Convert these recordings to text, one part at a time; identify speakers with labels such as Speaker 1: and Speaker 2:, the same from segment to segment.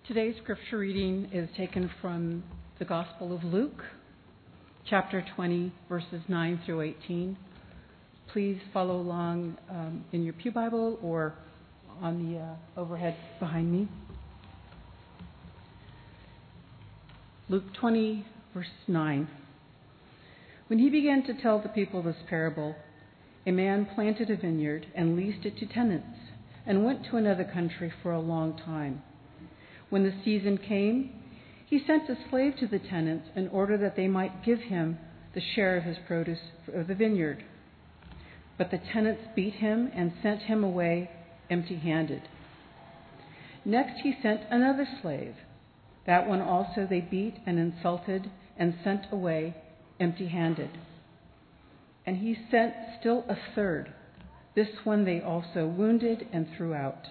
Speaker 1: Today's scripture reading is taken from the Gospel of Luke, chapter 20, verses 9 through 18. Please follow along in your pew Bible or on the overhead behind me. Luke 20, verse 9. When he began to tell the people this parable, a man planted a vineyard and leased it to tenants and went to another country for a long time. When the season came, he sent a slave to the tenants in order that they might give him the share of his produce of the vineyard. But the tenants beat him and sent him away empty-handed. Next he sent another slave. That one also they beat and insulted and sent away empty-handed. And he sent still a third. This one they also wounded and threw out.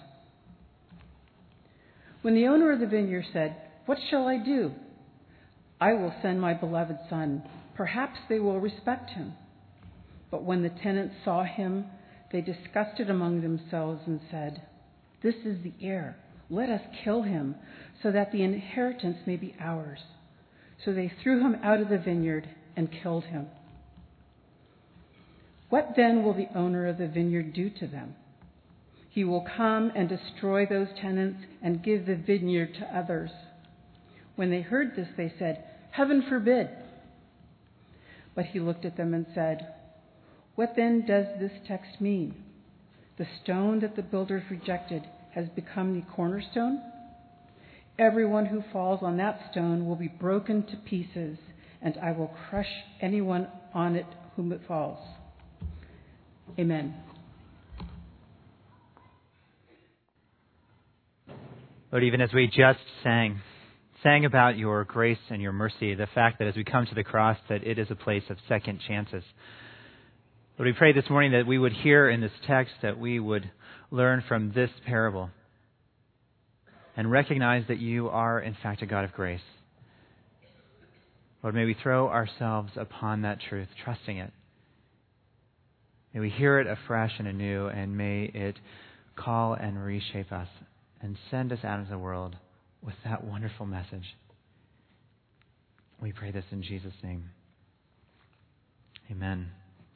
Speaker 1: When the owner of the vineyard said, "What shall I do? I will send my beloved son. Perhaps they will respect him." But when the tenants saw him, they discussed it among themselves and said, "This is the heir. Let us kill him, so that the inheritance may be ours." So they threw him out of the vineyard and killed him. What then will the owner of the vineyard do to them? He will come and destroy those tenants and give the vineyard to others. When they heard this, they said, "Heaven forbid." But he looked at them and said, "What then does this text mean? The stone that the builders rejected has become the cornerstone. Everyone who falls on that stone will be broken to pieces, and I will crush anyone on it whom it falls." Amen.
Speaker 2: Lord, even as we just sang about your grace and your mercy, the fact that as we come to the cross, that it is a place of second chances. Lord, we pray this morning that we would hear in this text, that we would learn from this parable and recognize that you are, in fact, a God of grace. Lord, may we throw ourselves upon that truth, trusting it. May we hear it afresh and anew, and may it call and reshape us and send us out into the world with that wonderful message. We pray this in Jesus' name. Amen.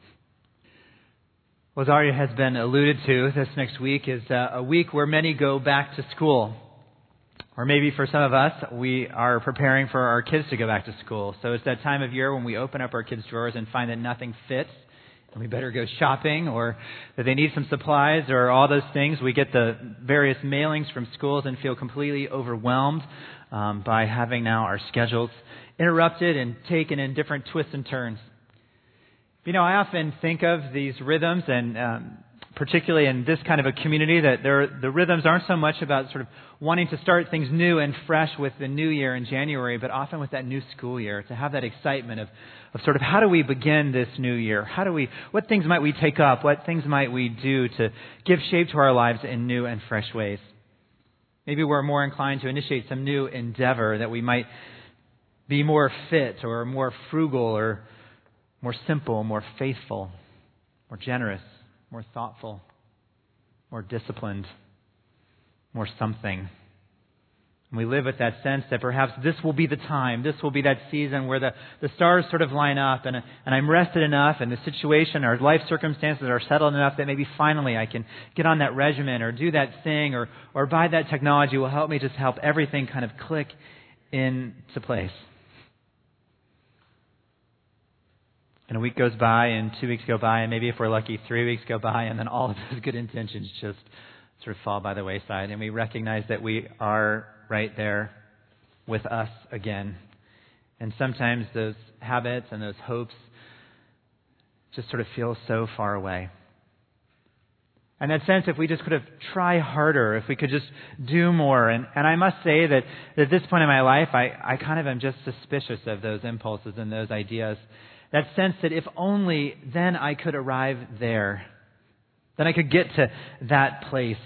Speaker 2: Well, as Arya has been alluded to, this next week is a week where many go back to school. Or maybe for some of us, we are preparing for our kids to go back to school. So it's that time of year when we open up our kids' drawers and find that nothing fits, and we better go shopping, or that they need some supplies, or all those things. We get the various mailings from schools and feel completely overwhelmed by having now our schedules interrupted and taken in different twists and turns. You know, I often think of these rhythms, and particularly in this kind of a community, that the rhythms aren't so much about sort of wanting to start things new and fresh with the new year in January, but often with that new school year, to have that excitement of sort of how do we begin this new year? What things might we take up? What things might we do to give shape to our lives in new and fresh ways? Maybe we're more inclined to initiate some new endeavor, that we might be more fit or more frugal or more simple, more faithful, more generous, more thoughtful, more disciplined, more something. And we live with that sense that perhaps this will be the time, this will be that season where the stars sort of line up, and I'm rested enough, and the situation, our life circumstances are settled enough that maybe finally I can get on that regimen or do that thing or buy that technology will help me just help everything kind of click into place. And a week goes by, and 2 weeks go by, and maybe if we're lucky, 3 weeks go by, and then all of those good intentions just sort of fall by the wayside. And we recognize that we are right there with us again. And sometimes those habits and those hopes just sort of feel so far away. And that sense, if we just could have tried harder, if we could just do more. And I must say that at this point in my life, I kind of am just suspicious of those impulses and those ideas. That sense that if only then I could arrive there, then I could get to that place.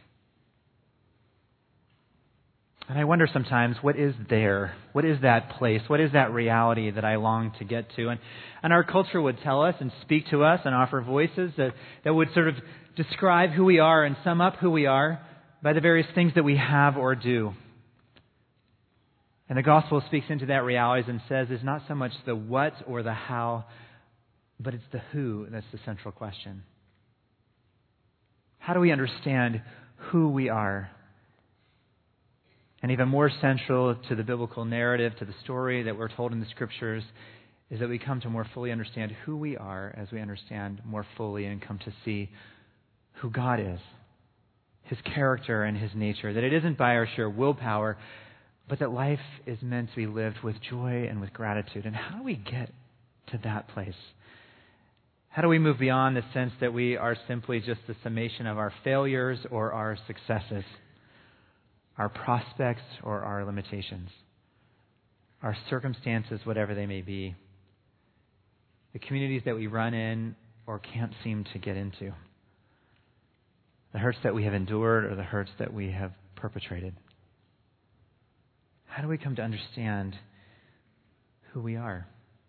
Speaker 2: And I wonder sometimes, what is there? What is that place? What is that reality that I long to get to? And our culture would tell us and speak to us and offer voices that would sort of describe who we are and sum up who we are by the various things that we have or do. And the gospel speaks into that reality and says it's not so much the what or the how, but it's the who that's the central question. How do we understand who we are? And even more central to the biblical narrative, to the story that we're told in the Scriptures, is that we come to more fully understand who we are as we understand more fully and come to see who God is, His character and His nature, that it isn't by our sheer willpower, but that life is meant to be lived with joy and with gratitude. And how do we get to that place? How do we move beyond the sense that we are simply just the summation of our failures or our successes, our prospects or our limitations, our circumstances, whatever they may be, the communities that we run in or can't seem to get into, the hurts that we have endured or the hurts that we have perpetrated? How do we come to understand who we are?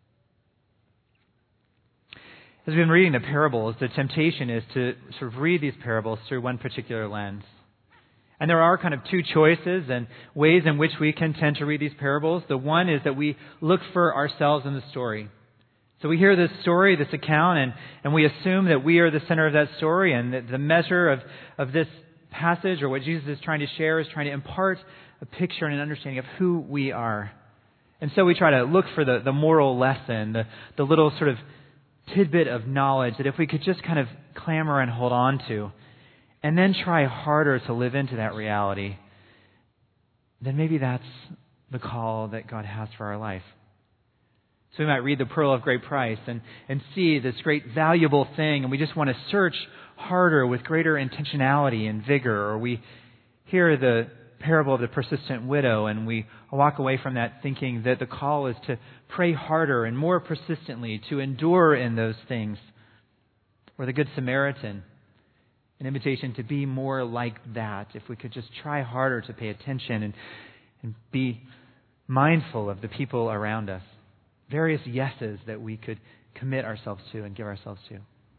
Speaker 2: As we've been reading the parables, the temptation is to sort of read these parables through one particular lens. And there are kind of two choices and ways in which we can tend to read these parables. The one is that we look for ourselves in the story. So we hear this story, this account, and we assume that we are the center of that story, and that the measure of this passage, or what Jesus is trying to share, is trying to impart a picture and an understanding of who we are. And so we try to look for the moral lesson, the little sort of tidbit of knowledge that if we could just kind of clamor and hold on to, and then try harder to live into that reality, then maybe that's the call that God has for our life. So we might read the Pearl of Great Price and see this great valuable thing, and we just want to search harder with greater intentionality and vigor. Or we hear the parable of the persistent widow, and we walk away from that thinking that the call is to pray harder and more persistently, to endure in those things. Or the Good Samaritan, an invitation to be more like that, if we could just try harder to pay attention and be mindful of the people around us. Various yeses that we could commit ourselves to and give ourselves to.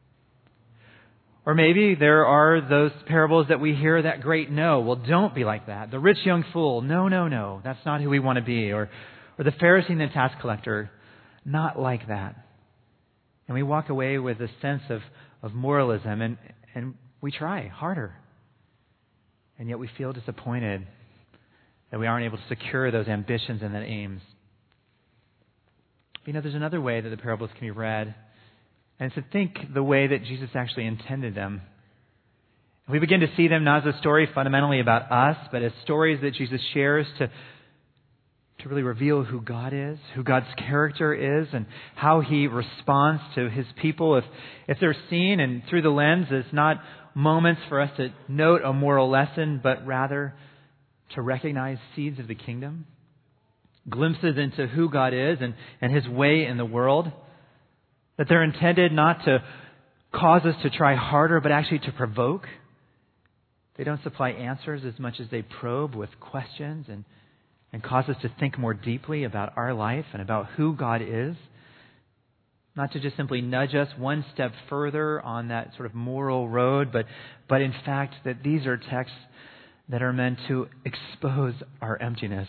Speaker 2: Or maybe there are those parables that we hear that great no. Well, don't be like that. The rich young fool. No. That's not who we want to be. Or the Pharisee and the tax collector. Not like that. And we walk away with a sense of moralism, and we try harder. And yet we feel disappointed that we aren't able to secure those ambitions and that aims. You know, there's another way that the parables can be read, and it's to think the way that Jesus actually intended them. And we begin to see them not as a story fundamentally about us, but as stories that Jesus shares to really reveal who God is, who God's character is, and how He responds to His people. If they're seen and through the lens, it's not moments for us to note a moral lesson, but rather to recognize seeds of the kingdom, glimpses into who God is and His way in the world. That they're intended not to cause us to try harder, but actually to provoke. They don't supply answers as much as they probe with questions and cause us to think more deeply about our life and about who God is. Not to just simply nudge us one step further on that sort of moral road, but in fact that these are texts that are meant to expose our emptiness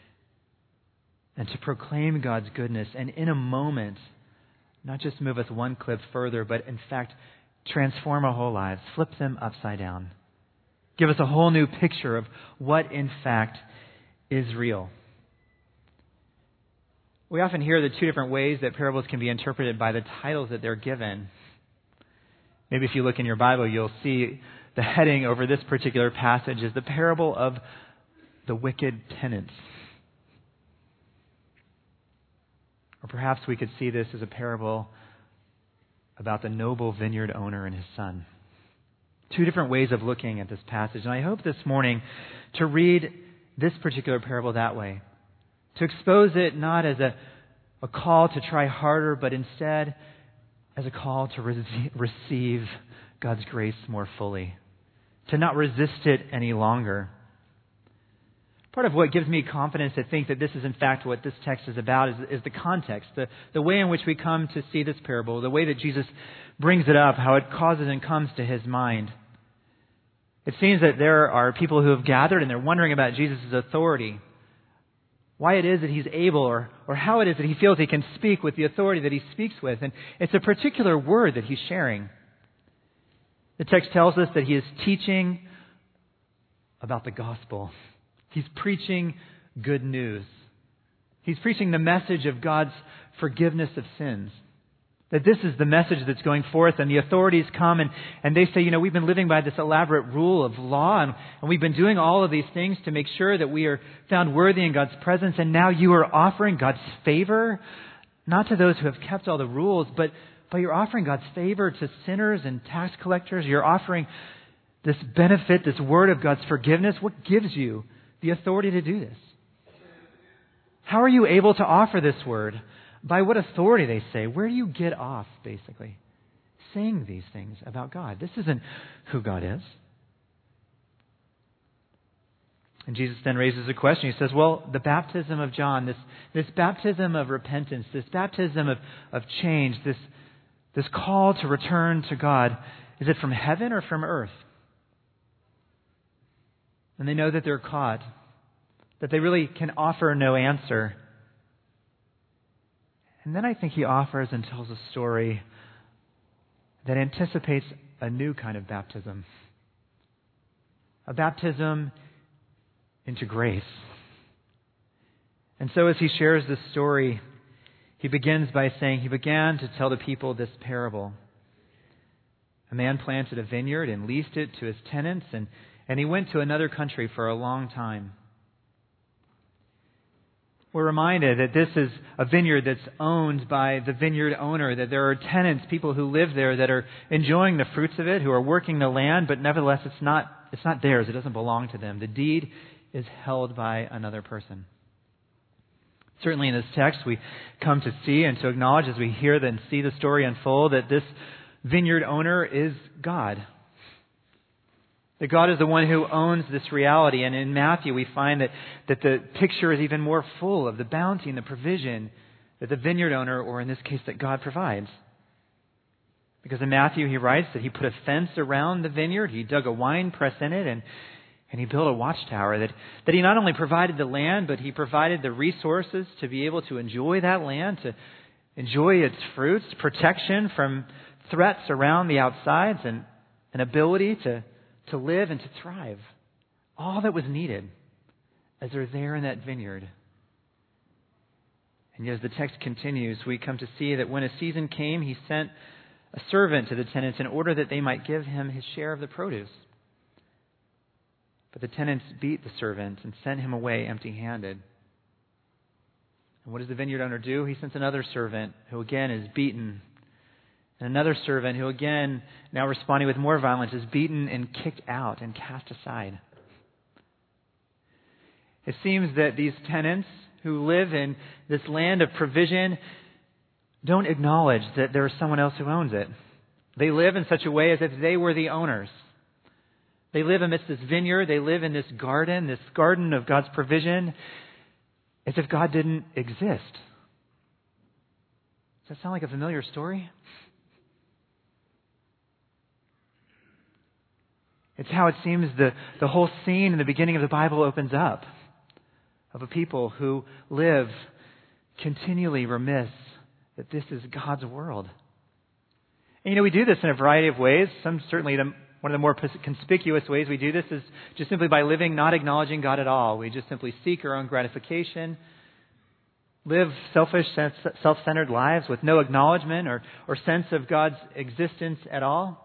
Speaker 2: and to proclaim God's goodness, and in a moment, not just move us one clip further, but in fact transform our whole lives, flip them upside down. Give us a whole new picture of what in fact is real. We often hear the two different ways that parables can be interpreted by the titles that they're given. Maybe if you look in your Bible, you'll see the heading over this particular passage is the parable of the wicked tenants. Or perhaps we could see this as a parable about the noble vineyard owner and his son. Two different ways of looking at this passage. And I hope this morning to read this particular parable that way. To expose it not as a call to try harder, but instead as a call to receive God's grace more fully. To not resist it any longer. Part of what gives me confidence to think that this is in fact what this text is about is the context, the way in which we come to see this parable, the way that Jesus brings it up, how it causes and comes to His mind. It seems that there are people who have gathered and they're wondering about Jesus' authority. why it is that he's able or how it is that he feels he can speak with the authority that he speaks with. And it's a particular word that he's sharing. The text tells us that he is teaching about the gospel. He's preaching good news. He's preaching the message of God's forgiveness of sins. That this is the message that's going forth, and the authorities come and they say, we've been living by this elaborate rule of law, and we've been doing all of these things to make sure that we are found worthy in God's presence, and now you are offering God's favor, not to those who have kept all the rules, but you're offering God's favor to sinners and tax collectors. You're offering this benefit, this word of God's forgiveness. What gives you the authority to do this? How are you able to offer this word? By what authority, they say? Where do you get off, basically, saying these things about God? This isn't who God is. And Jesus then raises a question. He says, well, the baptism of John, this baptism of repentance, this baptism of change, this call to return to God, is it from heaven or from earth? And they know that they're caught, that they really can offer no answer. And then I think he offers and tells a story that anticipates a new kind of baptism. A baptism into grace. And so as he shares this story, he begins by saying he began to tell the people this parable. A man planted a vineyard and leased it to his tenants, and he went to another country for a long time. We're reminded that this is a vineyard that's owned by the vineyard owner, that there are tenants, people who live there that are enjoying the fruits of it, who are working the land, but nevertheless it's not theirs. It doesn't belong to them. The deed is held by another person. Certainly in this text we come to see and to acknowledge as we hear and see the story unfold that this vineyard owner is God. That God is the one who owns this reality. And in Matthew we find that the picture is even more full of the bounty and the provision that the vineyard owner, or in this case that God, provides. Because in Matthew he writes that he put a fence around the vineyard, he dug a wine press in it, and he built a watchtower. That he not only provided the land, but he provided the resources to be able to enjoy that land, to enjoy its fruits, protection from threats around the outsides, and an ability to live and to thrive. All that was needed as they're there in that vineyard. And yet as the text continues, we come to see that when a season came, he sent a servant to the tenants in order that they might give him his share of the produce. But the tenants beat the servant and sent him away empty-handed. And what does the vineyard owner do? He sends another servant who again is beaten. And another servant who again, now responding with more violence, is beaten and kicked out and cast aside. It seems that these tenants who live in this land of provision don't acknowledge that there is someone else who owns it. They live in such a way as if they were the owners. They live amidst this vineyard. They live in this garden of God's provision, as if God didn't exist. Does that sound like a familiar story? It's how it seems the whole scene in the beginning of the Bible opens up, of a people who live continually remiss that this is God's world. And we do this in a variety of ways. Certainly one of the more conspicuous ways we do this is just simply by living not acknowledging God at all. We just simply seek our own gratification, live selfish, self-centered lives with no acknowledgement or sense of God's existence at all.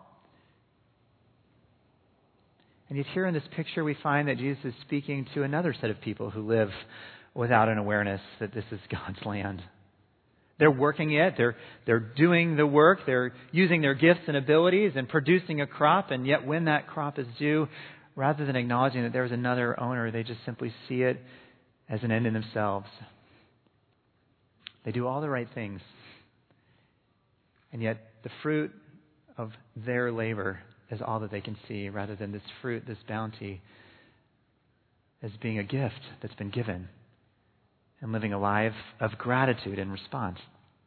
Speaker 2: And yet here in this picture we find that Jesus is speaking to another set of people who live without an awareness that this is God's land. They're working it, they're doing the work, they're using their gifts and abilities and producing a crop, and yet when that crop is due, rather than acknowledging that there's another owner, they just simply see it as an end in themselves. They do all the right things, and yet the fruit of their labor is all that they can see, rather than this fruit, this bounty, as being a gift that's been given, and living a life of gratitude and response.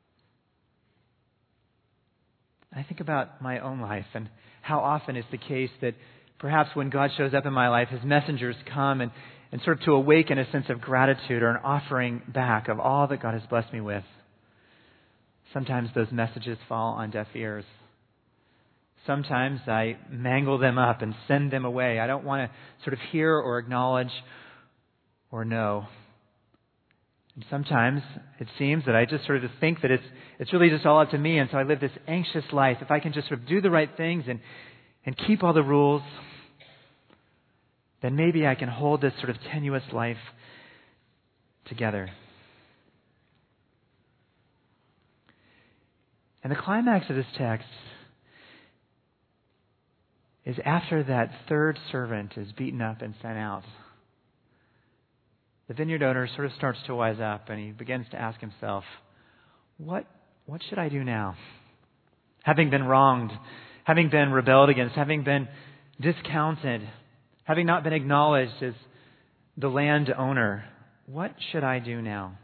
Speaker 2: I think about my own life and how often it's the case that perhaps when God shows up in my life, His messengers come and and sort of to awaken a sense of gratitude or an offering back of all that God has blessed me with. Sometimes those messages fall on deaf ears. Sometimes I mangle them up and send them away. I don't want to sort of hear or acknowledge or know. And sometimes it seems that I just sort of think that it's really just all up to me, and so I live this anxious life. If I can just sort of do the right things and keep all the rules, then maybe I can hold this sort of tenuous life together. And the climax of this text is after that third servant is beaten up and sent out. The vineyard owner sort of starts to wise up, and he begins to ask himself, what should I do now? Having been wronged, having been rebelled against, having been discounted, having not been acknowledged as the landowner, what should I do now?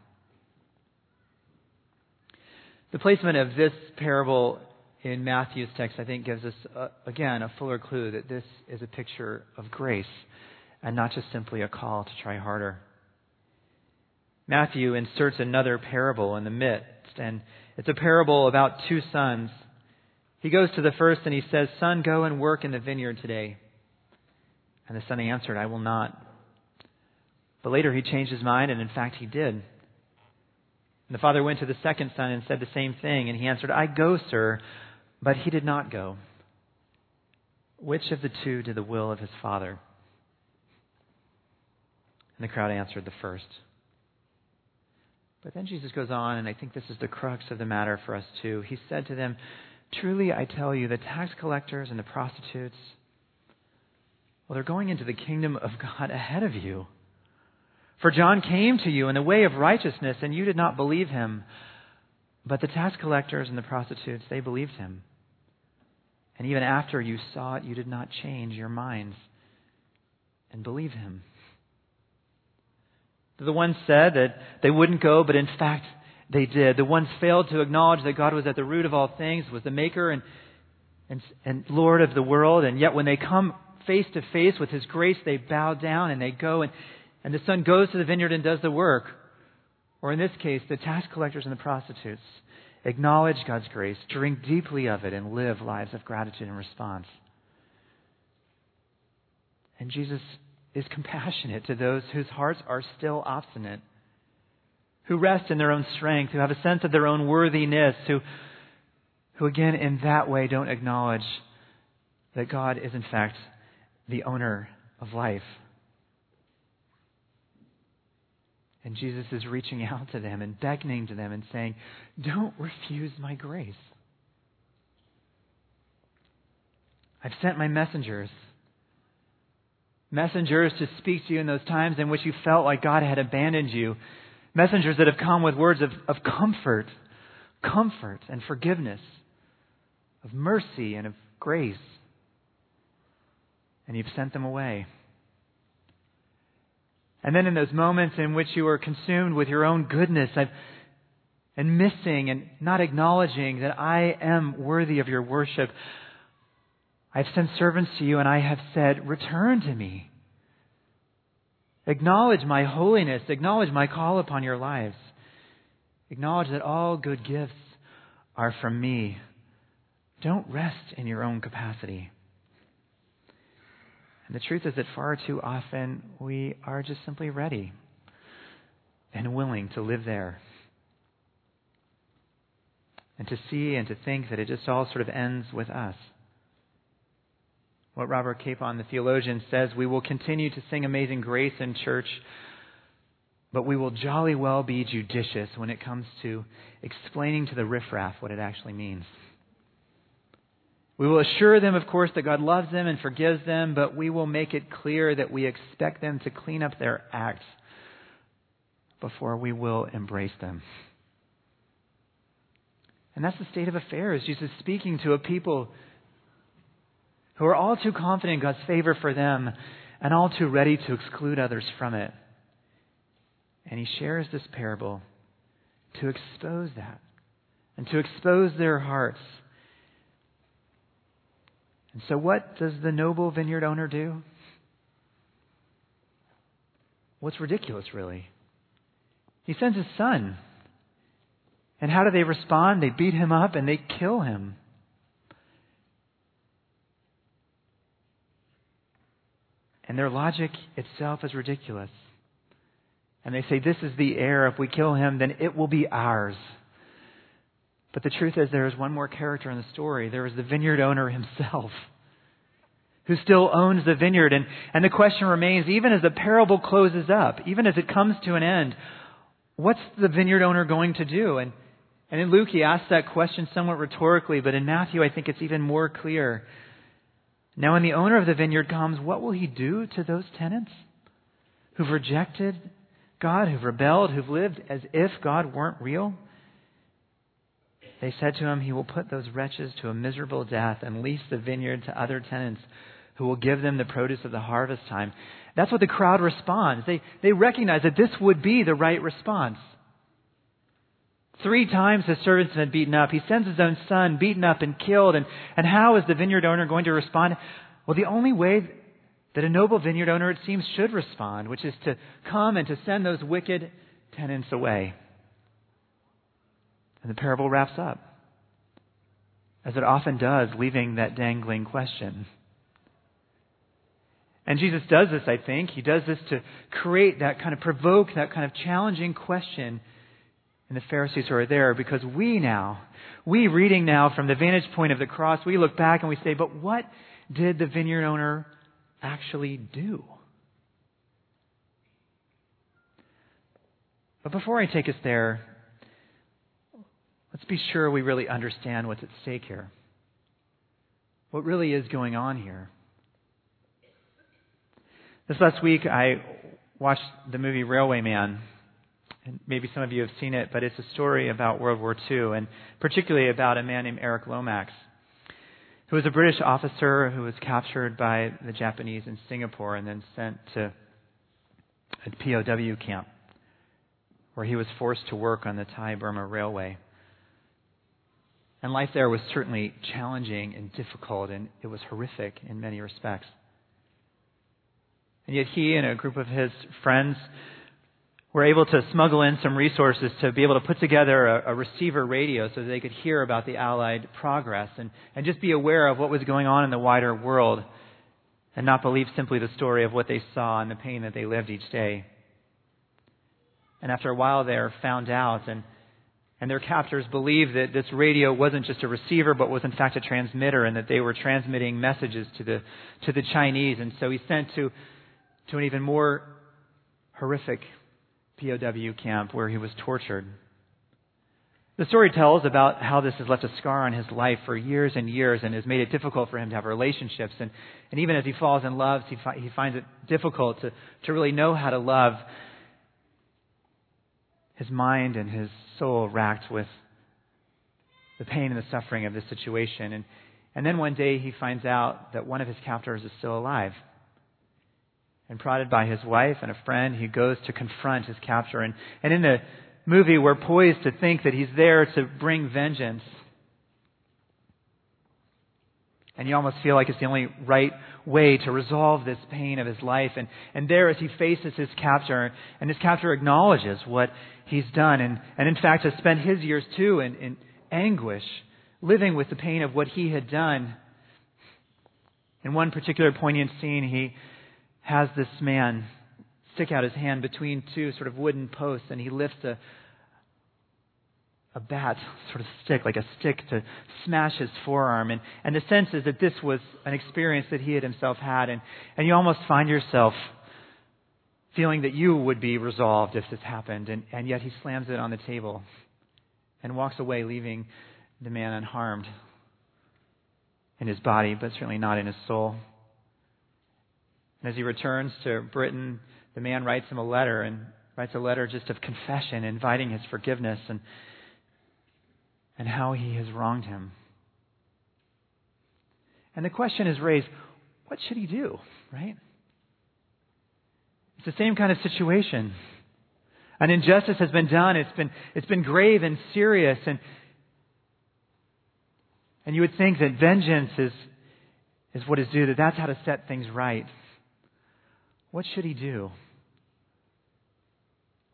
Speaker 2: The placement of this parable in Matthew's text, I think, gives us, again, a fuller clue that this is a picture of grace and not just simply a call to try harder. Matthew inserts another parable in the midst, and it's a parable about two sons. He goes to the first and he says, "Son, go and work in the vineyard today." And the son answered, "I will not." But later he changed his mind, and in fact he did. And the father went to the second son and said the same thing, and he answered, "I go, sir," but he did not go. Which of the two did the will of his father? And the crowd answered, "The first." But then Jesus goes on, and I think this is the crux of the matter for us too. He said to them, "Truly I tell you, the tax collectors and the prostitutes, well, they're going into the kingdom of God ahead of you. For John came to you in the way of righteousness, and you did not believe him. But the tax collectors and the prostitutes, they believed him. And even after you saw it, you did not change your minds and believe him." The ones said that they wouldn't go, but in fact they did. The ones failed to acknowledge that God was at the root of all things, was the maker and Lord of the world. And yet when they come face to face with his grace, they bow down and they go, and the son goes to the vineyard and does the work. Or in this case, the tax collectors and the prostitutes acknowledge God's grace, drink deeply of it, and live lives of gratitude and response. And Jesus is compassionate to those whose hearts are still obstinate, who rest in their own strength, who have a sense of their own worthiness, who again in that way don't acknowledge that God is in fact the owner of life. And Jesus is reaching out to them and beckoning to them and saying, "Don't refuse my grace. I've sent my messengers to speak to you in those times in which you felt like God had abandoned you. Messengers that have come with words of comfort and forgiveness, of mercy and of grace. And you've sent them away. And then in those moments in which you were consumed with your own goodness and missing and not acknowledging that I am worthy of your worship, I've sent servants to you and I have said, return to me. Acknowledge my holiness. Acknowledge my call upon your lives. Acknowledge that all good gifts are from me. Don't rest in your own capacity." And the truth is that far too often we are just simply ready and willing to live there. And to see and to think that it just all sort of ends with us. What Robert Capon, the theologian, says, we will continue to sing Amazing Grace in church, but we will jolly well be judicious when it comes to explaining to the riffraff what it actually means. We will assure them, of course, that God loves them and forgives them, but we will make it clear that we expect them to clean up their acts before we will embrace them. And that's the state of affairs. Jesus is speaking to a people who are all too confident in God's favor for them and all too ready to exclude others from it. And he shares this parable to expose that and to expose their hearts. And so what does the noble vineyard owner do? what's ridiculous, really. He sends his son. And how do they respond? They beat him up and they kill him. And their logic itself is ridiculous. And they say, this is the heir. If we kill him, then it will be ours. But the truth is, there is one more character in the story. There is the vineyard owner himself, who still owns the vineyard. And the question remains, even as the parable closes up, even as it comes to an end, what's the vineyard owner going to do? And in Luke, he asks that question somewhat rhetorically, but in Matthew, I think it's even more clear. Now, when the owner of the vineyard comes, what will he do to those tenants who've rejected God, who've rebelled, who've lived as if God weren't real? They said to him, he will put those wretches to a miserable death and lease the vineyard to other tenants who will give them the produce of the harvest time. That's what the crowd responds. They recognize that this would be the right response. 3 times his servants have been beaten up. He sends his own son beaten up and killed. And how is the vineyard owner going to respond? Well, the only way that a noble vineyard owner, it seems, should respond, which is to come and to send those wicked tenants away. And the parable wraps up, as it often does, leaving that dangling question. And Jesus does this, I think. He does this to create that kind of provoke, that kind of challenging question in the Pharisees who are there, because we reading now from the vantage point of the cross, we look back and we say, but what did the vineyard owner actually do? But before I take us there, let's be sure we really understand what's at stake here. What really is going on here. This last week, I watched the movie Railway Man. And maybe some of you have seen it, but it's a story about World War II, and particularly about a man named Eric Lomax, who was a British officer who was captured by the Japanese in Singapore and then sent to a POW camp, where he was forced to work on the Thai-Burma Railway. And life there was certainly challenging and difficult, and it was horrific in many respects. And yet he and a group of his friends were able to smuggle in some resources to be able to put together a receiver radio so that they could hear about the Allied progress and just be aware of what was going on in the wider world and not believe simply the story of what they saw and the pain that they lived each day. And after a while, they're found out, and their captors believed that this radio wasn't just a receiver, but was in fact a transmitter, and that they were transmitting messages to the Chinese. And so he sent to an even more horrific POW camp where he was tortured. The story tells about how this has left a scar on his life for years and years and has made it difficult for him to have relationships. And even as he falls in love, he finds it difficult to really know how to love. His mind and his soul racked with the pain and the suffering of this situation. And then one day he finds out that one of his captors is still alive. And prodded by his wife and a friend, he goes to confront his captor. And in the movie, we're poised to think that he's there to bring vengeance. And you almost feel like it's the only right way to resolve this pain of his life. And there, as he faces his captor, and his captor acknowledges what he's done, and in fact has spent his years too in anguish, living with the pain of what he had done. In one particular poignant scene, he has this man stick out his hand between 2 sort of wooden posts, and he lifts a bat sort of stick, like a stick, to smash his forearm. And the sense is that this was an experience that he had himself had, and you almost find yourself feeling that you would be resolved if this happened, and yet he slams it on the table and walks away, leaving the man unharmed in his body, but certainly not in his soul. And as he returns to Britain, the man writes him a letter, and writes a letter just of confession, inviting his forgiveness and how he has wronged him. And the question is raised, what should he do, right? It's the same kind of situation. An injustice has been done. It's been grave and serious, and you would think that vengeance is what is due, that's how to set things right. What should he do?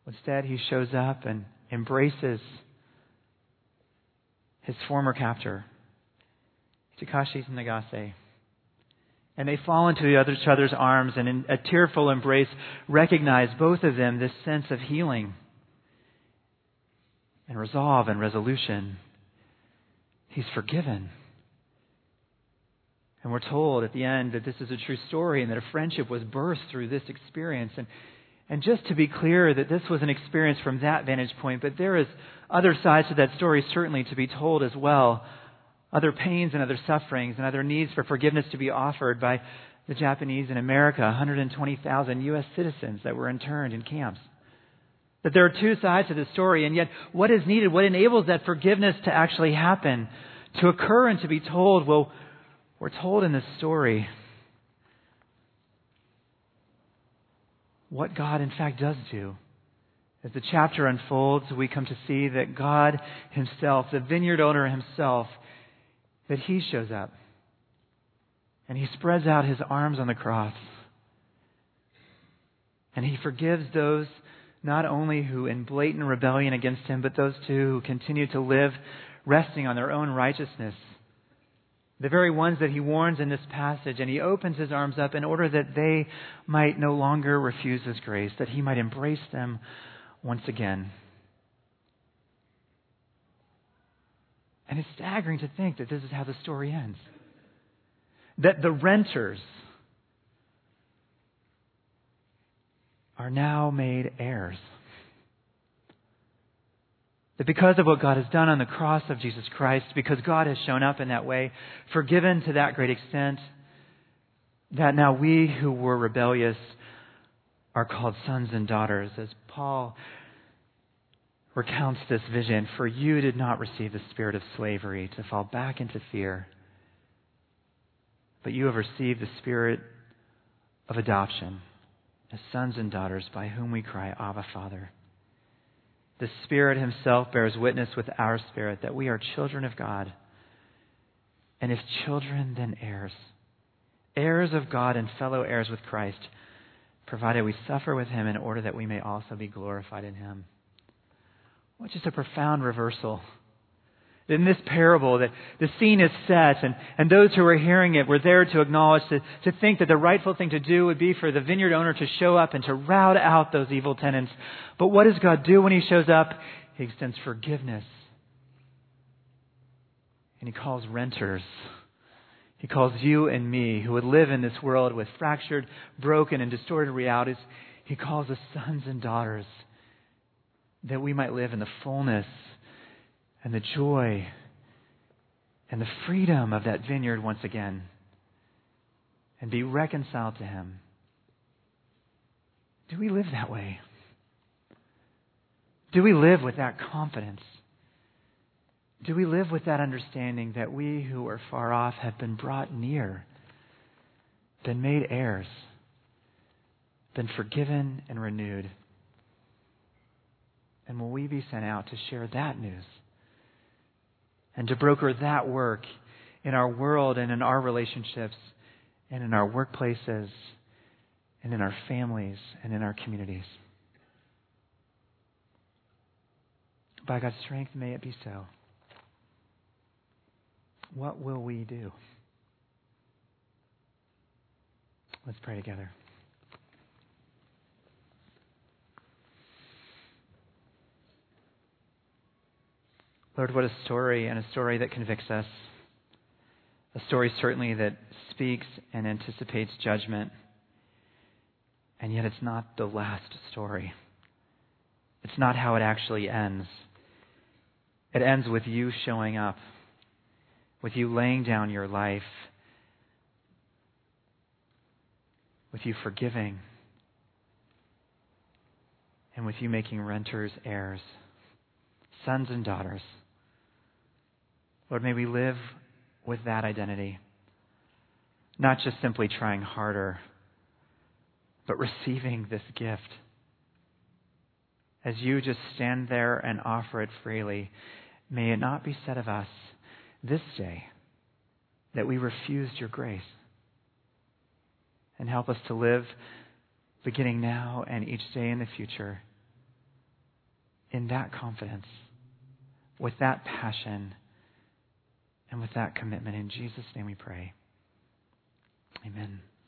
Speaker 2: Instead, he shows up and embraces his former captor, Takashi Nagase. And they fall into each other's arms and in a tearful embrace recognize, both of them, this sense of healing and resolve and resolution. He's forgiven. And we're told at the end that this is a true story and that a friendship was birthed through this experience. And just to be clear that this was an experience from that vantage point, but there is other sides to that story certainly to be told as well. Other pains and other sufferings and other needs for forgiveness to be offered by the Japanese in America, 120,000 U.S. citizens that were interned in camps. That there are two sides to the story, and yet what is needed, what enables that forgiveness to actually happen, to occur and to be told? Well, we're told in this story what God in fact does do. As the chapter unfolds, we come to see that God himself, the vineyard owner himself, that he shows up and he spreads out his arms on the cross and he forgives those not only who in blatant rebellion against him, but those too who continue to live resting on their own righteousness. The very ones that he warns in this passage, and he opens his arms up in order that they might no longer refuse his grace, that he might embrace them once again. And it's staggering to think that this is how the story ends. That the renters are now made heirs. That because of what God has done on the cross of Jesus Christ, because God has shown up in that way, forgiven to that great extent, that now we who were rebellious are called sons and daughters. As Paul recounts this vision, for you did not receive the spirit of slavery to fall back into fear, but you have received the spirit of adoption as sons and daughters, by whom we cry, Abba, Father. The Spirit himself bears witness with our spirit that we are children of God. And if children, then heirs. Heirs of God and fellow heirs with Christ, provided we suffer with him in order that we may also be glorified in him. Which is a profound reversal. In this parable, that the scene is set, and those who were hearing it were there to acknowledge, to think that the rightful thing to do would be for the vineyard owner to show up and to rout out those evil tenants. But what does God do when he shows up? He extends forgiveness. And he calls renters. He calls you and me, who would live in this world with fractured, broken, and distorted realities, he calls us sons and daughters, that we might live in the fullness and the joy and the freedom of that vineyard once again and be reconciled to him. Do we live that way? Do we live with that confidence? Do we live with that understanding that we who are far off have been brought near, been made heirs, been forgiven and renewed? And will we be sent out to share that news and to broker that work in our world and in our relationships and in our workplaces and in our families and in our communities? By God's strength, may it be so. What will we do? Let's pray together. Lord, what a story, and a story that convicts us. A story certainly that speaks and anticipates judgment. And yet it's not the last story. It's not how it actually ends. It ends with you showing up, with you laying down your life, with you forgiving, and with you making renters heirs, sons and daughters. Lord, may we live with that identity, not just simply trying harder, but receiving this gift. As you just stand there and offer it freely, may it not be said of us this day that we refused your grace. And help us to live, beginning now and each day in the future, in that confidence, with that passion, and with that commitment. In Jesus' name we pray. Amen.